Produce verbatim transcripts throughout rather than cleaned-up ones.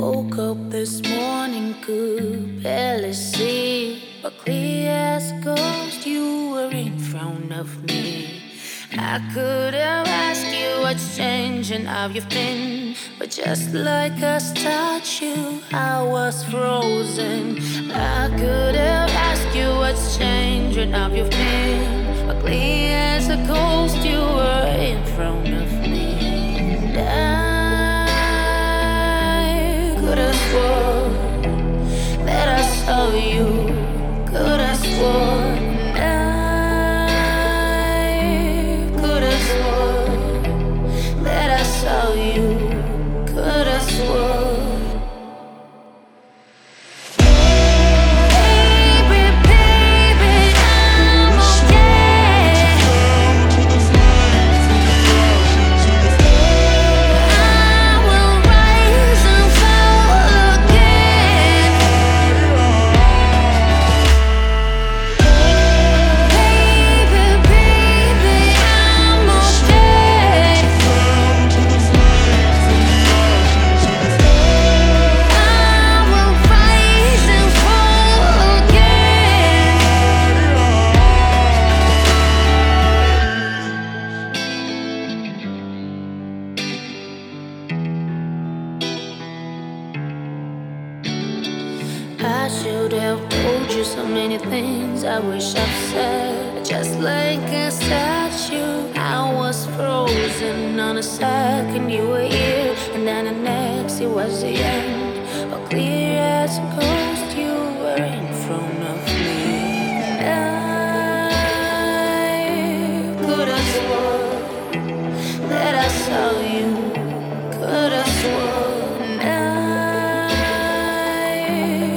Woke up this morning, could barely see, but clear as a ghost, you were in front of me. I could have asked you what's changing, how you've been, but just like a statue, I was frozen. I could have asked you what's changing, how you've been, but clear as a ghost, you were in front of me. And I could have sworn that I saw you, could have sworn. Saw you, could have sworn. I should have told you so many things I wish I've said. Just like a statue, I was frozen. On a second you were here, and then the next it was the end. But clear as a ghost, you were in front of me. I could have sworn that I saw you, could have sworn.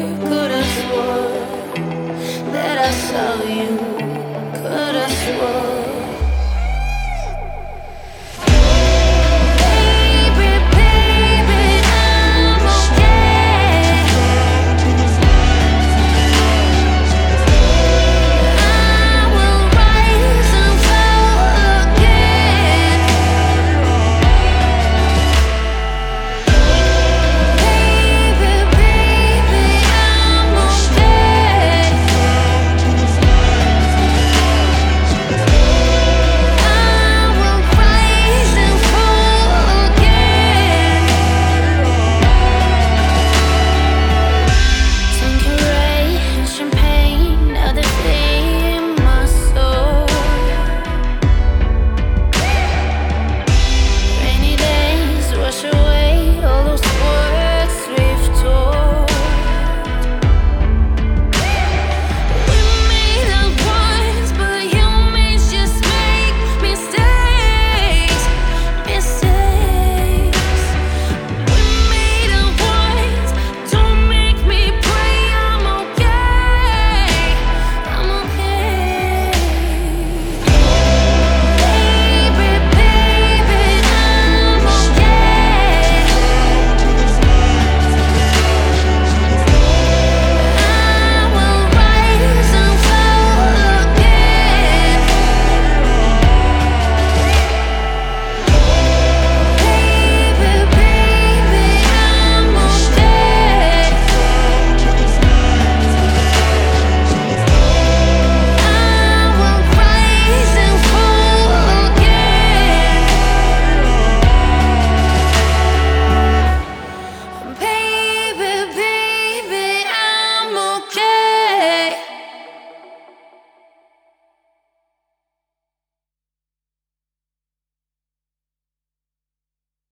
That I saw you, could have sworn.